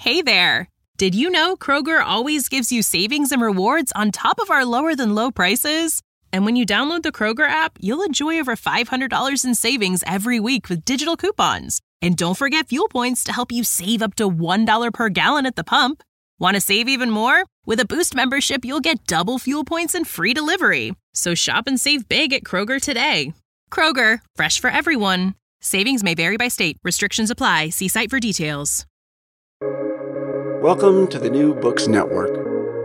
Hey there! Did you know Kroger always gives you savings and rewards on top of our lower-than-low prices? And when you download the Kroger app, you'll enjoy over $500 in savings every week with digital coupons. And don't forget fuel points to help you save up to $1 per gallon at the pump. Want to save even more? With a Boost membership, you'll get double fuel points and free delivery. So shop and save big at Kroger today. Kroger, fresh for everyone. Savings may vary by state. Restrictions apply. See site for details. Welcome to the New Books Network.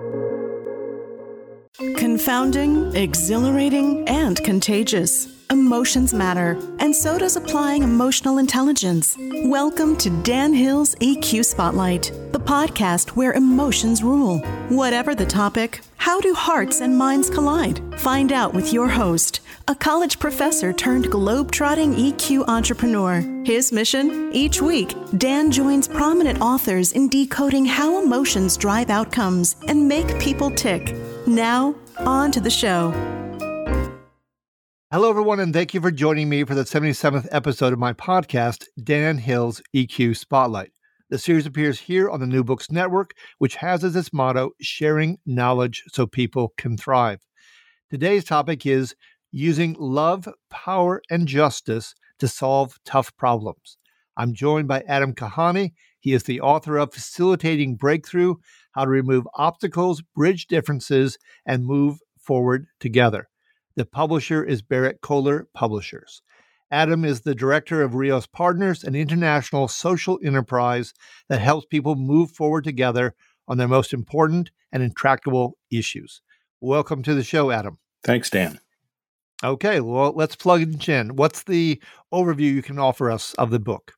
Confounding, exhilarating, and contagious. Emotions matter, and so does applying emotional intelligence. Welcome to Dan Hill's EQ Spotlight, the podcast where emotions rule. Whatever the topic, how do hearts and minds collide? Find out with your host, a college professor turned globe-trotting EQ entrepreneur. His mission? Each week, Dan joins prominent authors in decoding how emotions drive outcomes and make people tick. Now, on to the show. Hello, everyone, and thank you for joining me for the 77th episode of my podcast, Dan Hill's EQ Spotlight. The series appears here on the New Books Network, which has as its motto, sharing knowledge so people can thrive. Today's topic is using love, power, and justice to solve tough problems. I'm joined by Adam Kahane. He is the author of Facilitating Breakthrough, How to Remove Obstacles, Bridge Differences, and Move Forward Together. The publisher is Barrett Kohler Publishers. Adam is the director of Rios Partners, an international social enterprise that helps people move forward together on their most important and intractable issues. Welcome to the show, Adam. Thanks, Dan. Okay, well, let's plug it in. What's the overview you can offer us of the book?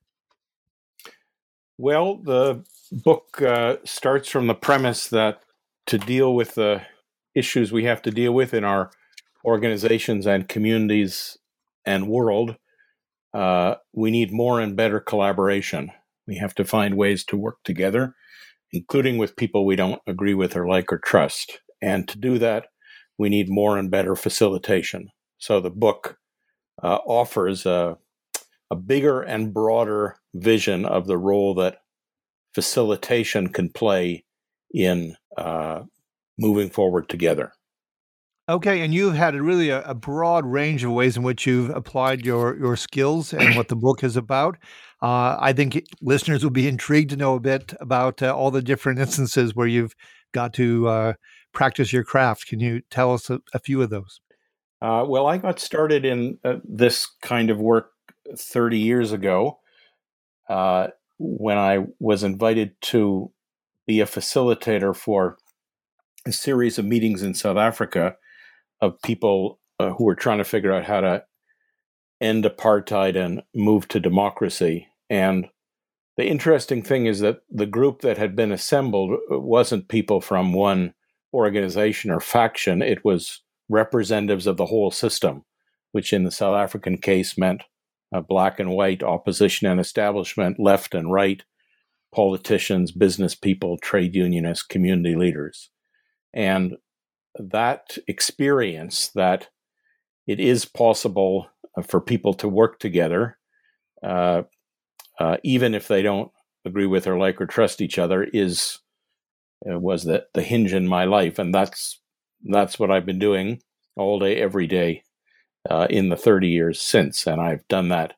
Well, the book starts from the premise that to deal with the issues we have to deal with in our organizations and communities and world, we need more and better collaboration. We have to find ways to work together, including with people we don't agree with or like or trust. And to do that, we need more and better facilitation. So the book offers a bigger and broader vision of the role that facilitation can play in moving forward together. Okay, and you've had a broad range of ways in which you've applied your skills and what the book is about. I think listeners will be intrigued to know a bit about all the different instances where you've got to practice your craft. Can you tell us a few of those? Well, I got started in this kind of work 30 years ago when I was invited to be a facilitator for a series of meetings in South Africa of people who were trying to figure out how to end apartheid and move to democracy. And the interesting thing is that the group that had been assembled wasn't people from one organization or faction. It was representatives of the whole system, which in the South African case meant black and white, opposition and establishment, left and right, politicians, business people, trade unionists, community leaders. And that experience that it is possible for people to work together, even if they don't agree with or like or trust each other, was the hinge in my life. And that's what I've been doing all day, every day in the 30 years since. And I've done that,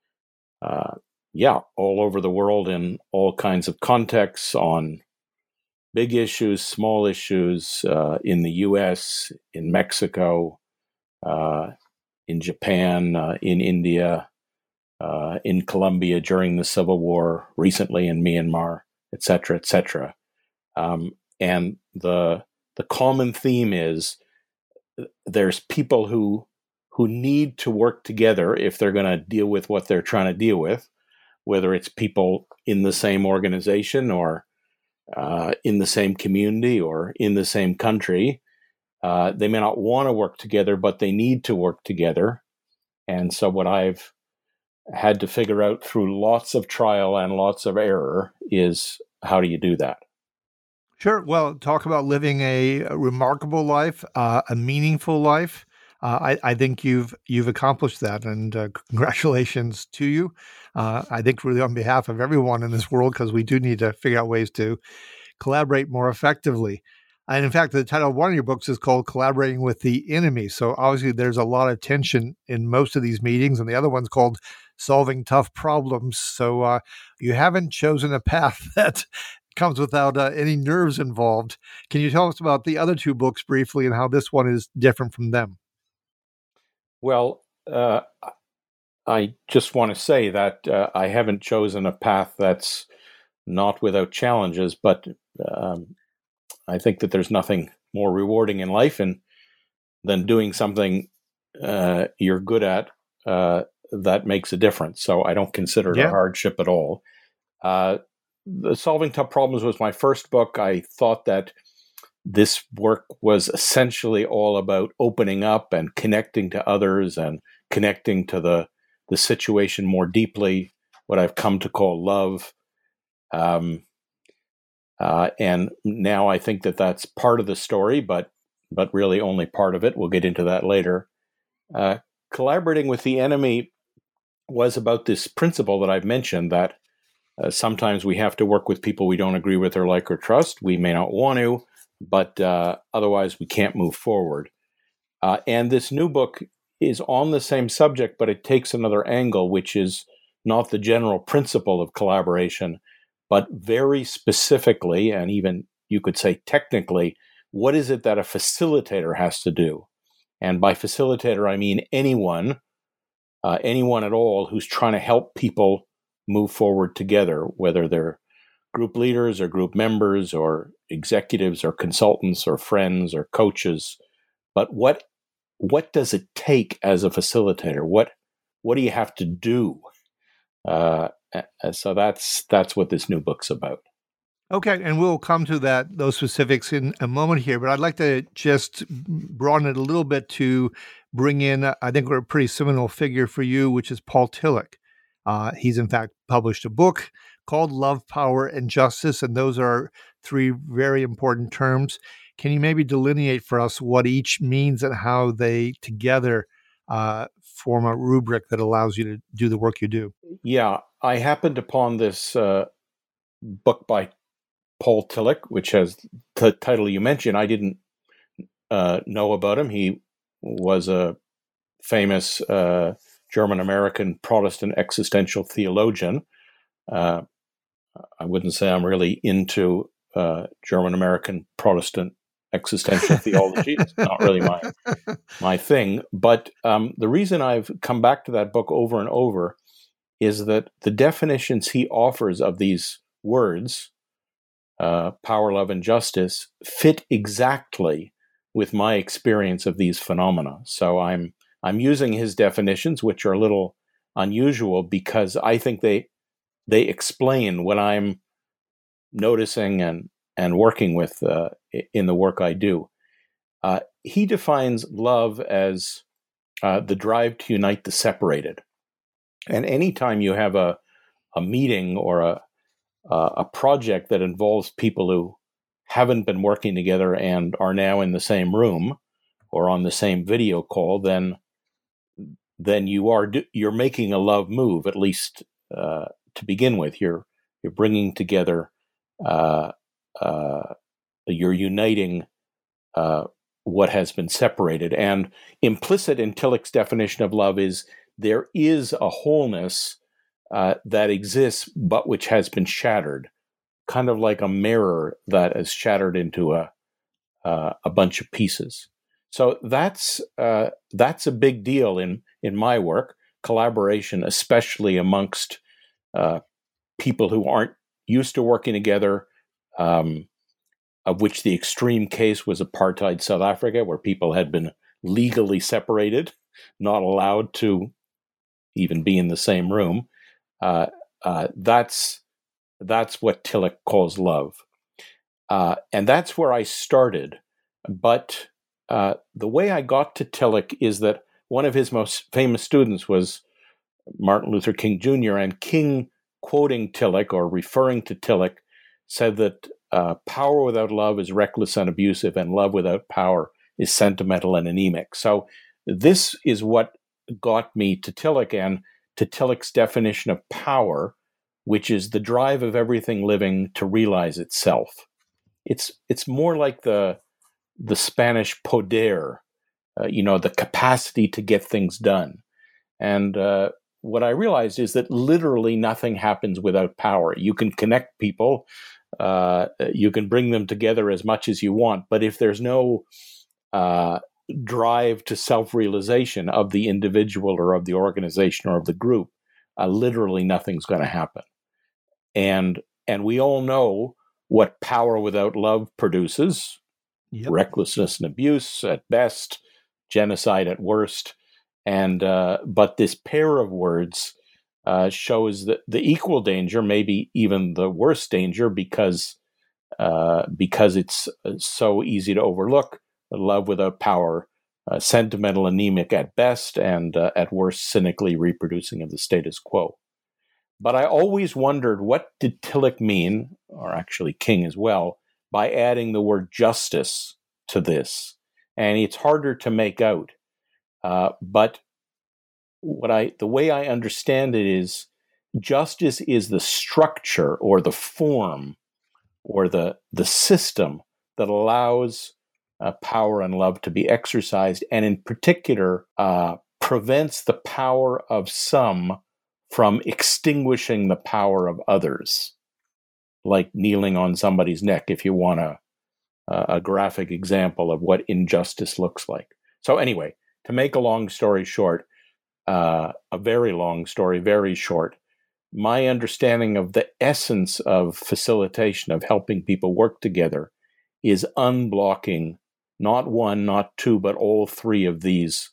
all over the world in all kinds of contexts, on big issues, small issues, in the U.S., in Mexico, in Japan, in India, in Colombia during the Civil War, recently in Myanmar, et cetera, et cetera. And the common theme is there's people who need to work together if they're going to deal with what they're trying to deal with, whether it's people in the same organization or in the same community or in the same country. They may not want to work together, but they need to work together. And so what I've had to figure out through lots of trial and lots of error is, how do you do that? Sure. Well, talk about living a remarkable life, a meaningful life. I think you've accomplished that, and congratulations to you. I think really on behalf of everyone in this world, because we do need to figure out ways to collaborate more effectively. And in fact, the title of one of your books is called Collaborating with the Enemy. So obviously there's a lot of tension in most of these meetings, and the other one's called Solving Tough Problems. So you haven't chosen a path that comes without any nerves involved. Can you tell us about the other two books briefly and how this one is different from them? Well, I just want to say that I haven't chosen a path that's not without challenges, but I think that there's nothing more rewarding in life than doing something you're good at that makes a difference. So I don't consider it a hardship at all. The Solving Tough Problems was my first book. I thought that this work was essentially all about opening up and connecting to others and connecting to the situation more deeply, what I've come to call love. And now I think that that's part of the story, but really only part of it. We'll get into that later. Collaborating with the Enemy was about this principle that I've mentioned, that sometimes we have to work with people we don't agree with or like or trust. We may not want to, but otherwise we can't move forward. And this new book is on the same subject, but it takes another angle, which is not the general principle of collaboration, but very specifically, and even you could say technically, what is it that a facilitator has to do? And by facilitator, I mean anyone at all who's trying to help people move forward together, whether they're group leaders or group members or executives or consultants or friends or coaches. But what does it take as a facilitator? What do you have to do? So that's what this new book's about. Okay, and we'll come to those specifics in a moment here, but I'd like to just broaden it a little bit to bring in, I think we're a pretty seminal figure for you, which is Paul Tillich. He's in fact published a book called Love, Power, and Justice, and those are three very important terms. Can you maybe delineate for us what each means and how they together form a rubric that allows you to do the work you do? Yeah, I happened upon this book by Paul Tillich, which has the title you mentioned. I didn't know about him. He was a famous German-American Protestant existential theologian. I wouldn't say I'm really into German-American Protestant existential theology. It's not really my thing. But the reason I've come back to that book over and over is that the definitions he offers of these words, power, love, and justice, fit exactly with my experience of these phenomena. So I'm using his definitions, which are a little unusual because I think they explain what I'm noticing and working with in the work I do. He defines love as the drive to unite the separated. And anytime you have a meeting or a project that involves people who haven't been working together and are now in the same room or on the same video call, then you're making a love move, at least to begin with. You're bringing together, you're uniting what has been separated. And implicit in Tillich's definition of love is there is a wholeness that exists, but which has been shattered, kind of like a mirror that is shattered into a bunch of pieces. So that's a big deal in my work. Collaboration, especially amongst people who aren't used to working together, of which the extreme case was apartheid South Africa, where people had been legally separated, not allowed to even be in the same room. That's what Tillich calls love. And that's where I started. But the way I got to Tillich is that one of his most famous students was Martin Luther King Jr., and King, quoting Tillich or referring to Tillich, said that power without love is reckless and abusive, and love without power is sentimental and anemic. So this is what got me to Tillich and to Tillich's definition of power, which is the drive of everything living to realize itself. It's more like the Spanish poder, the capacity to get things done. And what I realized is that literally nothing happens without power. You can connect people, you can bring them together as much as you want, but if there's no drive to self-realization of the individual or of the organization or of the group, literally nothing's going to happen. And we all know what power without love produces. Yep. Recklessness and abuse at best, genocide at worst. And but this pair of words shows that the equal danger, maybe even the worst danger, because it's so easy to overlook. Love without power, sentimental, anemic at best, and at worst, cynically reproducing of the status quo. But I always wondered, what did Tillich mean, or actually King as well, by adding the word justice to this? And it's harder to make out. But the way I understand it is, justice is the structure or the form or the system that allows power and love to be exercised, and in particular prevents the power of some from extinguishing the power of others, like kneeling on somebody's neck, if you want a graphic example of what injustice looks like. So anyway, to make a long story short, a very long story, very short, my understanding of the essence of facilitation, of helping people work together, is unblocking not one, not two, but all three of these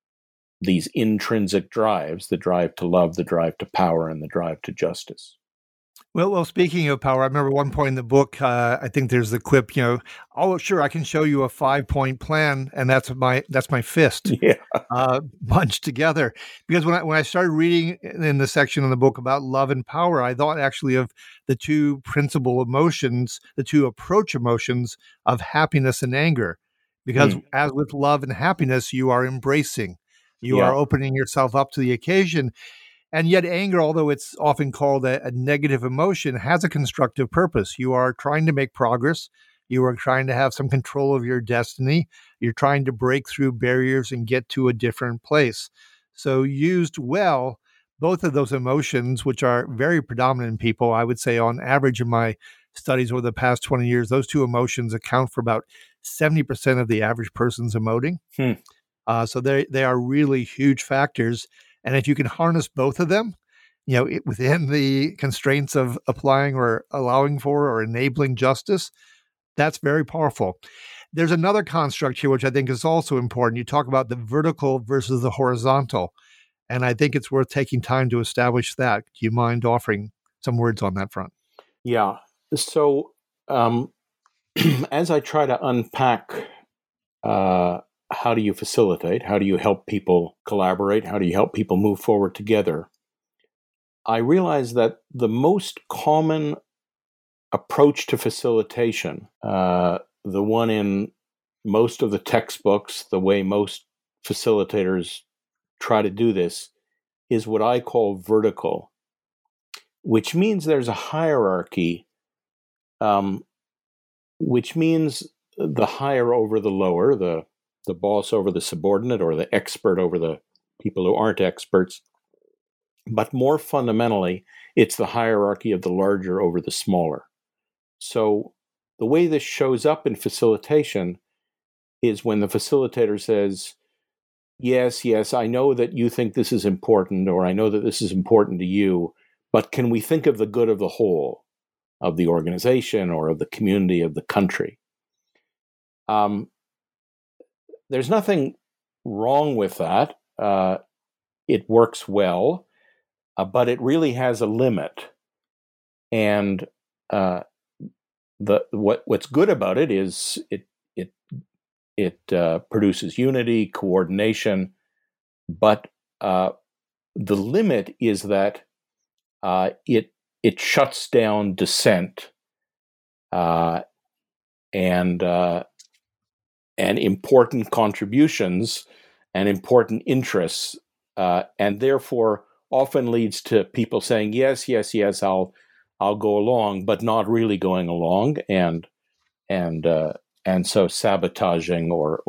intrinsic drives: the drive to love, the drive to power, and the drive to justice. Well, speaking of power, I remember one point in the book, I think there's the quip, oh, sure, I can show you a 5-point plan, and that's my fist bunched together. Because when I started reading in the section in the book about love and power, I thought actually of the two principal emotions, the two approach emotions of happiness and anger. Because as with love and happiness, you are embracing, you are opening yourself up to the occasion. And yet anger, although it's often called a negative emotion, has a constructive purpose. You are trying to make progress. You are trying to have some control of your destiny. You're trying to break through barriers and get to a different place. So used well, both of those emotions, which are very predominant in people, I would say on average in my studies over the past 20 years, those two emotions account for about 70% of the average person's emoting. So they are really huge factors. And if you can harness both of them, within the constraints of applying or allowing for or enabling justice, that's very powerful. There's another construct here, which I think is also important. You talk about the vertical versus the horizontal. And I think it's worth taking time to establish that. Do you mind offering some words on that front? Yeah. So as I try to unpack how do you facilitate? How do you help people collaborate? How do you help people move forward together? I realize that the most common approach to facilitation, the one in most of the textbooks, the way most facilitators try to do this, is what I call vertical, which means there's a hierarchy, which means the higher over the lower, the boss over the subordinate, or the expert over the people who aren't experts. But more fundamentally, it's the hierarchy of the larger over the smaller. So the way this shows up in facilitation is when the facilitator says, yes, I know that you think this is important, or I know that this is important to you, but can we think of the good of the whole, of the organization or of the community, of the country? There's nothing wrong with that. It works well, but it really has a limit. And what's good about it is it produces unity, coordination, but the limit is that it shuts down dissent and important contributions and important interests, and therefore often leads to people saying, yes, I'll go along, but not really going along, and so sabotaging or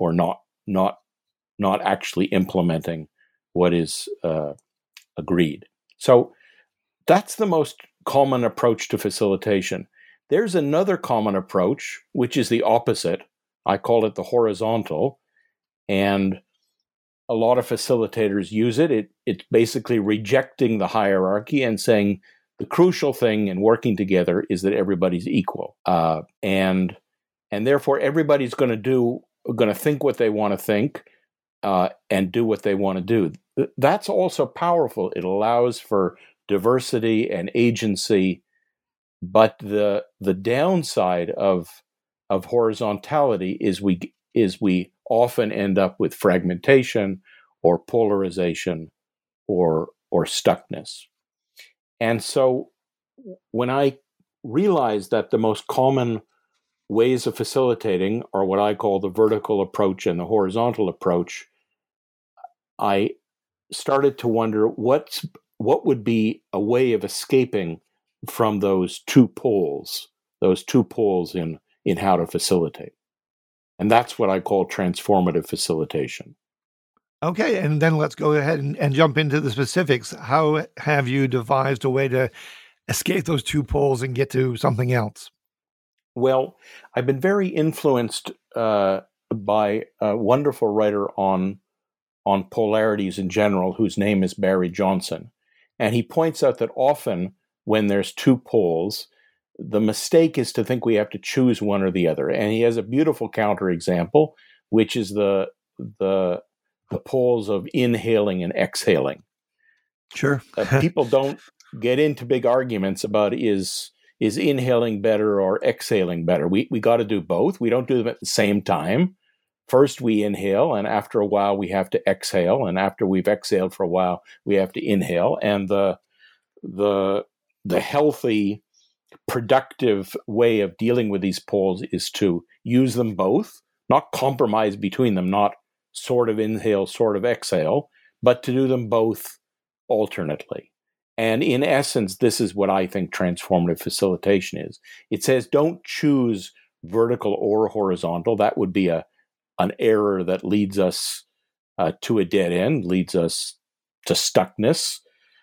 not actually implementing what is agreed. So that's the most common approach to facilitation. There's another common approach, which is the opposite. I call it the horizontal, and a lot of facilitators use it. It's basically rejecting the hierarchy and saying the crucial thing in working together is that everybody's equal, and therefore everybody's going to think what they want to think and do what they want to do. That's also powerful. It allows for diversity and agency, but the downside of horizontality is we often end up with fragmentation or polarization or stuckness. And so when I realized that the most common ways of facilitating are what I call the vertical approach and the horizontal approach, I started to wonder what would be a way of escaping from those two poles in how to facilitate. And that's what I call transformative facilitation. Okay, and then let's go ahead and jump into the specifics. How have you devised a way to escape those two poles and get to something else? Well, I've been very influenced by a wonderful writer on polarities in general, whose name is Barry Johnson. And he points out that often when there's two poles, the mistake is to think we have to choose one or the other. And he has a beautiful counterexample, which is the poles of inhaling and exhaling. Sure. People don't get into big arguments about is inhaling better or exhaling better. We got to do both. We don't do them at the same time. First we inhale, and after a while we have to exhale, and after we've exhaled for a while we have to inhale. And the healthy, productive way of dealing with these poles is to use them both, not compromise between them, not sort of inhale, sort of exhale, but to do them both alternately. And in essence, this is what I think transformative facilitation is. It says don't choose vertical or horizontal. That would be an error that leads us to a dead end, leads us to stuckness.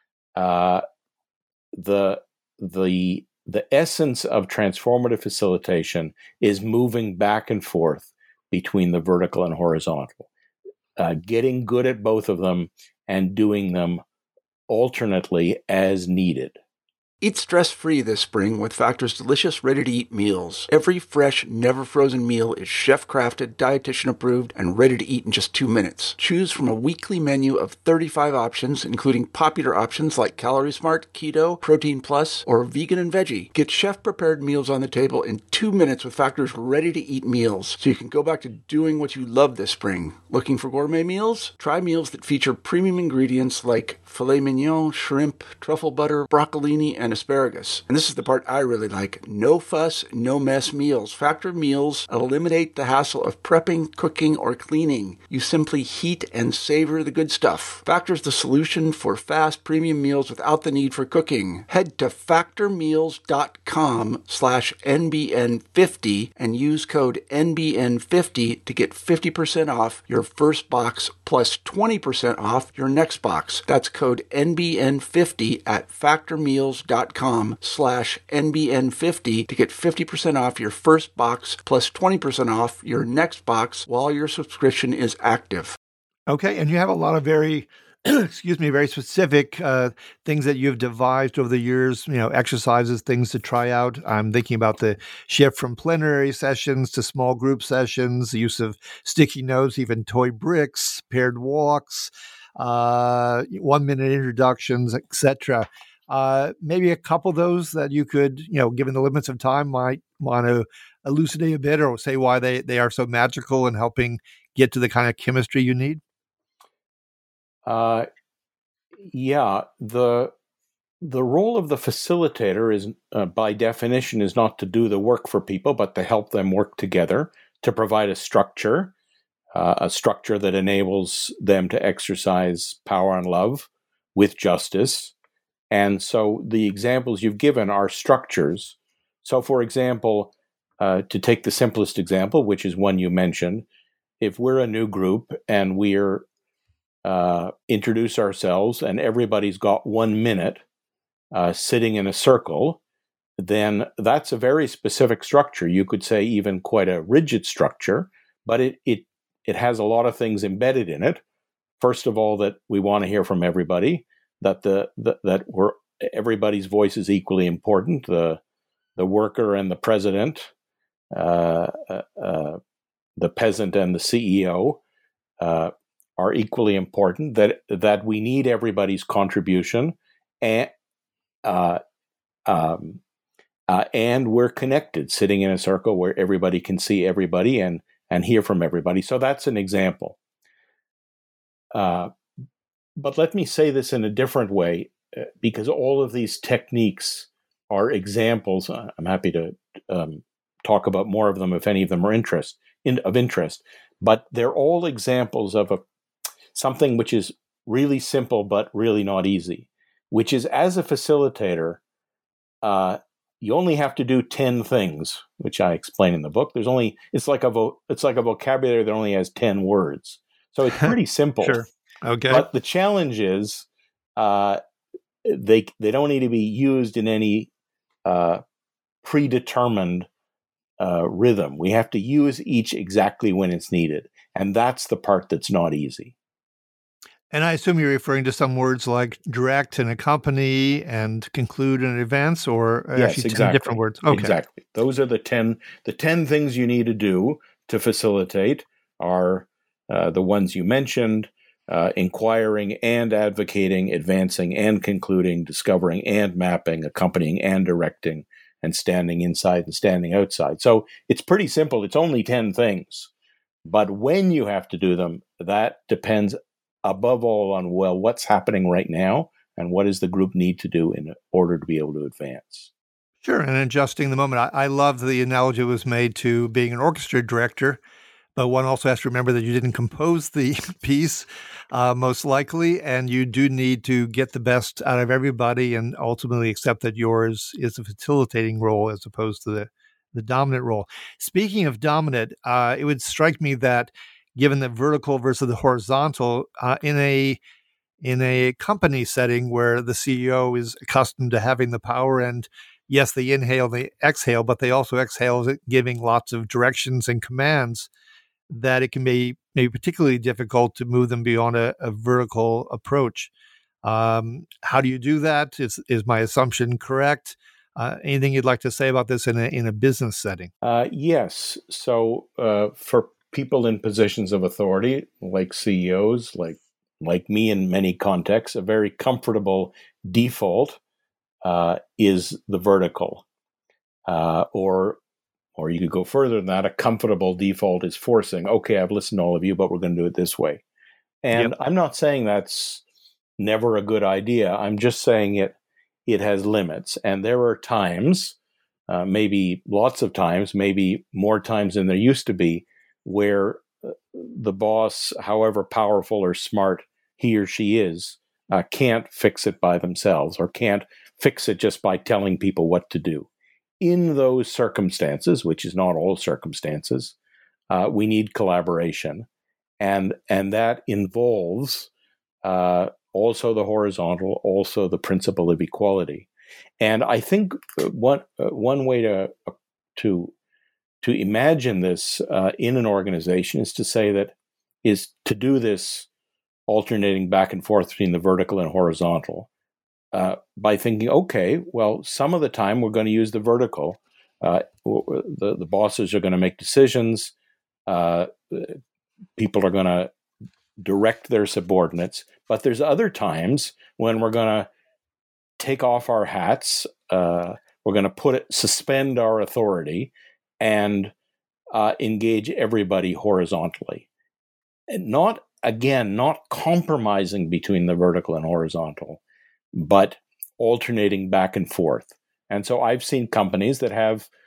The essence of transformative facilitation is moving back and forth between the vertical and horizontal, getting good at both of them and doing them alternately as needed. Eat stress-free this spring with Factor's delicious, ready-to-eat meals. Every fresh, never-frozen meal is chef-crafted, dietitian-approved, and ready to eat in just 2 minutes. Choose from a weekly menu of 35 options, including popular options like Calorie Smart, Keto, Protein Plus, or Vegan and Veggie. Get chef-prepared meals on the table in 2 minutes with Factor's ready-to-eat meals, so you can go back to doing what you love this spring. Looking for gourmet meals? Try meals that feature premium ingredients like filet mignon, shrimp, truffle butter, broccolini, and asparagus. And this is the part I really like. No fuss, no mess meals. Factor meals eliminate the hassle of prepping, cooking, or cleaning. You simply heat and savor the good stuff. Factor's the solution for fast premium meals without the need for cooking. Head to factormeals.com/NBN50 and use code NBN50 to get 50% off your first box plus 20% off your next box. That's code NBN50 at factormeals.com/NBN50 to get 50% off your first box plus 20% off your next box while your subscription is active. Okay, and you have a lot of very specific things that you've devised over the years, exercises, things to try out. I'm thinking about the shift from plenary sessions to small group sessions, the use of sticky notes, even toy bricks, paired walks, 1-minute introductions, etc. Maybe a couple of those that you could, given the limits of time, might want to elucidate a bit or say why they are so magical in helping get to the kind of chemistry you need? The role of the facilitator is, by definition, is not to do the work for people, but to help them work together, to provide a structure, a structure that enables them to exercise power and love with justice. And so the examples you've given are structures. So, for example, to take the simplest example, which is one you mentioned, if we're a new group and we're introduce ourselves and everybody's got 1 minute sitting in a circle, then that's a very specific structure. You could say even quite a rigid structure, but it has a lot of things embedded in it. First of all, that we want to hear from everybody, that everybody's voice is equally important. The worker and the president, the peasant and the CEO are equally important. That we need everybody's contribution, and we're connected, sitting in a circle where everybody can see everybody and hear from everybody. So that's an example. But let me say this in a different way, because all of these techniques are examples. I'm happy to talk about more of them if any of them are of interest. But they're all examples of something which is really simple but really not easy, which is, as a facilitator, you only have to do 10 things, which I explain in the book. It's like a vocabulary that only has 10 words. So it's pretty simple. Sure. Okay. But the challenge is they don't need to be used in any predetermined rhythm. We have to use each exactly when it's needed. And that's the part that's not easy. And I assume you're referring to some words like direct and accompany and conclude and advance, or yes, actually exactly. 10 different words. Okay. Exactly. Those are the 10 things you need to do to facilitate are the ones you mentioned: inquiring and advocating, advancing and concluding, discovering and mapping, accompanying and directing, and standing inside and standing outside. So it's pretty simple. It's only 10 things. But when you have to do them, that depends above all on, well, what's happening right now and what does the group need to do in order to be able to advance. Sure, and adjusting the moment. I love the analogy that was made to being an orchestra director, but one also has to remember that you didn't compose the piece, most likely, and you do need to get the best out of everybody and ultimately accept that yours is a facilitating role as opposed to the dominant role. Speaking of dominant, it would strike me that given the vertical versus the horizontal, in a company setting where the CEO is accustomed to having the power, and yes, they inhale, they exhale, but they also exhale, giving lots of directions and commands, that it can be maybe particularly difficult to move them beyond a vertical approach. How do you do that? Is my assumption correct? Anything you'd like to say about this in a business setting? Yes. So for people in positions of authority, like CEOs, like me in many contexts, a very comfortable default is the vertical. Or you could go further than that. A comfortable default is forcing, okay, I've listened to all of you, but we're going to do it this way. And I'm not saying that's never a good idea. I'm just saying it has limits. And there are times, maybe lots of times, maybe more times than there used to be, where the boss, however powerful or smart he or she is, can't fix it by themselves or can't fix it just by telling people what to do. In those circumstances, which is not all circumstances, we need collaboration. And that involves also the horizontal, also the principle of equality. And I think one way to imagine this in an organization is to do this alternating back and forth between the vertical and horizontal by thinking, okay, well, some of the time we're going to use the vertical. The bosses are going to make decisions. People are going to direct their subordinates. But there's other times when we're going to take off our hats. We're going to suspend our authority and engage everybody horizontally. And not compromising between the vertical and horizontal, but alternating back and forth. And so I've seen companies that have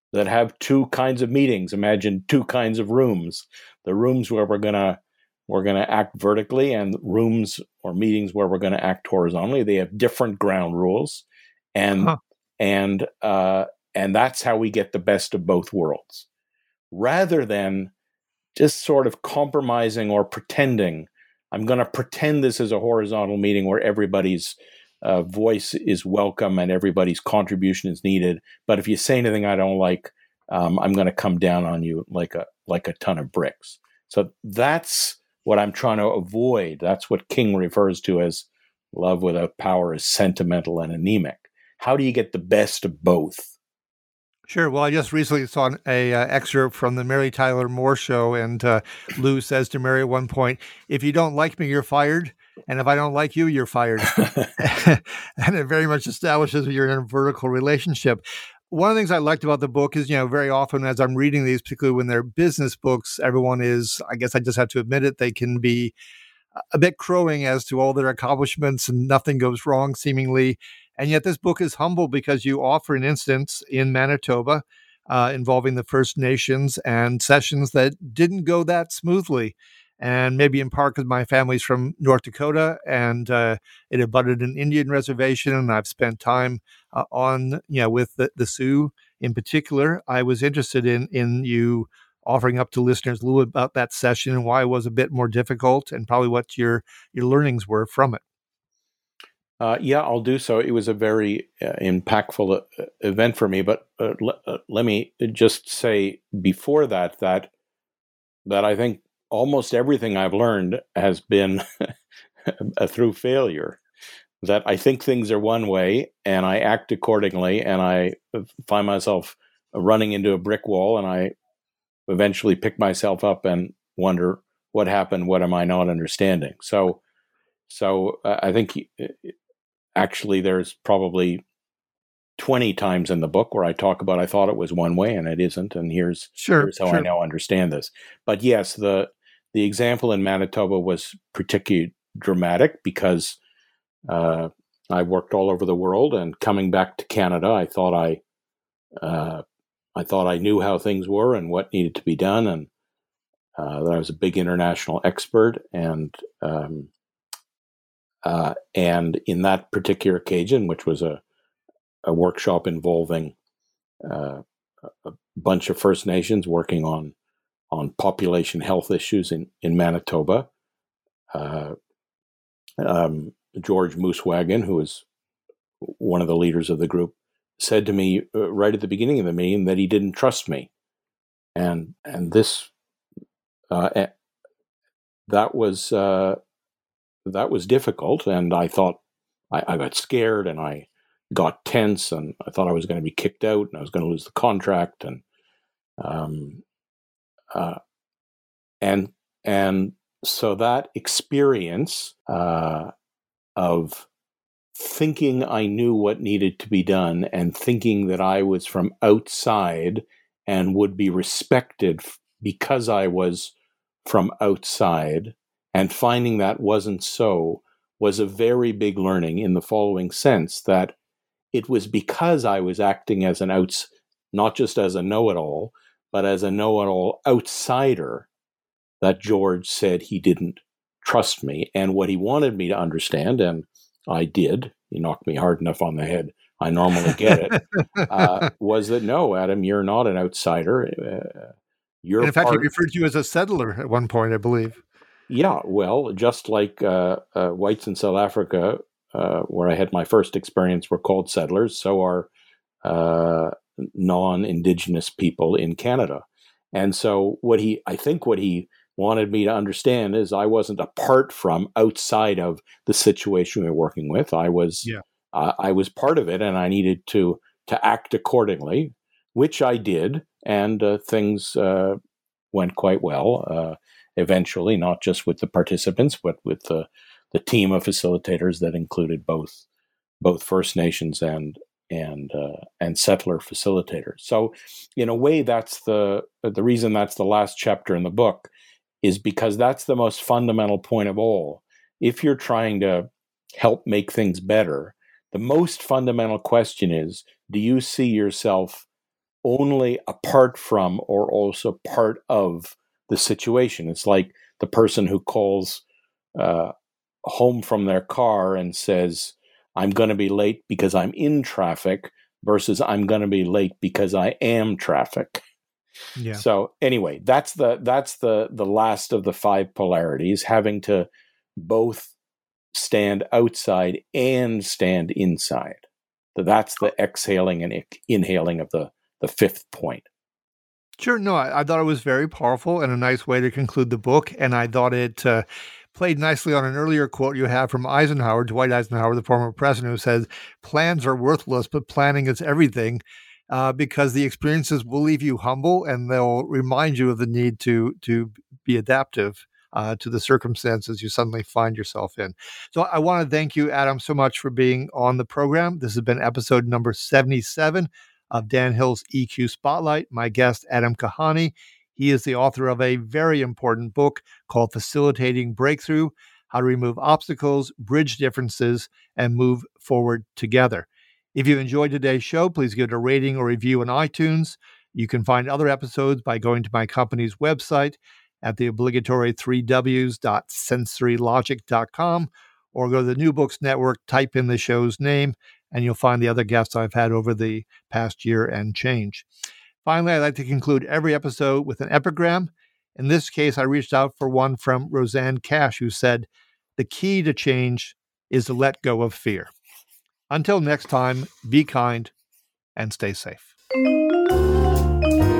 that have two kinds of meetings. Imagine two kinds of rooms: the rooms where we're gonna act vertically, and rooms or meetings where we're gonna act horizontally. They have different ground rules, and and that's how we get the best of both worlds, rather than just sort of compromising or pretending. I'm going to pretend this is a horizontal meeting where everybody's voice is welcome and everybody's contribution is needed. But if you say anything I don't like, I'm going to come down on you like a ton of bricks. So that's what I'm trying to avoid. That's what King refers to as love without power is sentimental and anemic. How do you get the best of both? Sure. Well, I just recently saw an excerpt from the Mary Tyler Moore Show, and Lou says to Mary at one point, "If you don't like me, you're fired. And if I don't like you, you're fired." And it very much establishes you're in a vertical relationship. One of the things I liked about the book is, very often as I'm reading these, particularly when they're business books, everyone is, I guess I just have to admit it, they can be a bit crowing as to all their accomplishments and nothing goes wrong seemingly. And yet this book is humble because you offer an instance in Manitoba involving the First Nations and sessions that didn't go that smoothly. And maybe in part because my family's from North Dakota and it abutted an Indian reservation, and I've spent time with the Sioux in particular. I was interested in you offering up to listeners, Lou, about that session and why it was a bit more difficult and probably what your learnings were from it. Yeah, I'll do so. It was a very impactful event for me. But let me just say before that I think almost everything I've learned has been through failure. That I think things are one way and I act accordingly, and I find myself running into a brick wall, and I eventually pick myself up and wonder what happened. What am I not understanding? So I think actually there's probably 20 times in the book where I talk about I thought it was one way and it isn't, and here's how I now understand this. But yes, the example in Manitoba was particularly dramatic because I worked all over the world, and coming back to Canada, I thought I knew how things were and what needed to be done, and that I was a big international expert. And in that particular occasion, which was a workshop involving a bunch of First Nations working on population health issues in Manitoba, George Moosewagon, who was one of the leaders of the group, said to me right at the beginning of the meeting that he didn't trust me, and this that was difficult, and I thought I got scared and I got tense, and I thought I was going to be kicked out and I was going to lose the contract, and so that experience of thinking I knew what needed to be done and thinking that I was from outside and would be respected because I was from outside, and finding that wasn't so, was a very big learning in the following sense, that it was because I was acting as not just as a know-it-all, but as a know-it-all outsider, that George said he didn't trust me. And what he wanted me to understand, and I did, he knocked me hard enough on the head, I normally get it, was that no, Adam, you're not an outsider. You're in fact, he referred to you as a settler at one point, I believe. Yeah, well, just like whites in South Africa, where I had my first experience, were called settlers, so are non-Indigenous people in Canada. And so I think what he wanted me to understand is I wasn't apart from, outside of the situation we were working with. I was part of it, and I needed to act accordingly, which I did, and things went quite well eventually, not just with the participants, but with the team of facilitators that included both First Nations and settler facilitators. So in a way, that's the reason that's the last chapter in the book, is because that's the most fundamental point of all. If you're trying to help make things better, the most fundamental question is, do you see yourself only apart from or also part of the situation. It's like the person who calls home from their car and says, I'm going to be late because I'm in traffic versus I'm going to be late because I am traffic. Yeah. So anyway, that's the last of the 5 polarities, having to both stand outside and stand inside. So that's the exhaling and inhaling of the 5th point. Sure. No, I thought it was very powerful and a nice way to conclude the book. And I thought it played nicely on an earlier quote you have from Eisenhower, Dwight Eisenhower, the former president, who says, plans are worthless, but planning is everything, because the experiences will leave you humble and they'll remind you of the need to be adaptive to the circumstances you suddenly find yourself in. So I want to thank you, Adam, so much for being on the program. This has been episode number 77 of Dan Hill's EQ Spotlight. My guest, Adam Kahane. He is the author of a very important book called Facilitating Breakthrough: How to Remove Obstacles, Bridge Differences, and Move Forward Together. If you enjoyed today's show, please give it a rating or review on iTunes. You can find other episodes by going to my company's website at the obligatory 3Ws.sensorylogic.com, or go to the New Books Network, type in the show's name, and you'll find the other guests I've had over the past year and change. Finally, I'd like to conclude every episode with an epigram. In this case, I reached out for one from Roseanne Cash, who said, "The key to change is to let go of fear." Until next time, be kind and stay safe.